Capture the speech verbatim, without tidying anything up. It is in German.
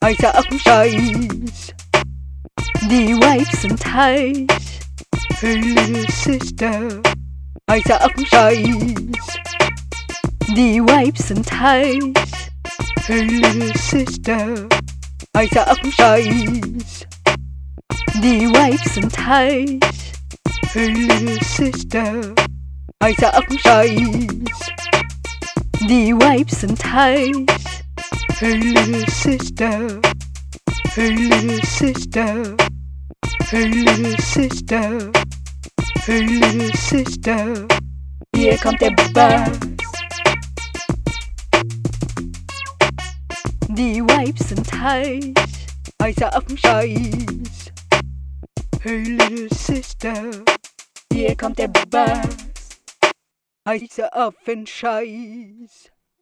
heißer Affenscheiß. Die Vibes sind heiß. Hey little sister, heißer Affenscheiß. Die Vibes sind heiß. Hey little sister, heißer Affenscheiß. Die Vibes sind heiß. Hey little sister, heißer Affenscheiß. Die Vibes sind heiß. Hey little sister, hey little sister, hey little sister, hey little sister. Hier kommt der Bass. Die Vibes sind heiß, heißer Affenscheiß. Hey little sister, hier kommt der Bass. Heißer Affenscheiß.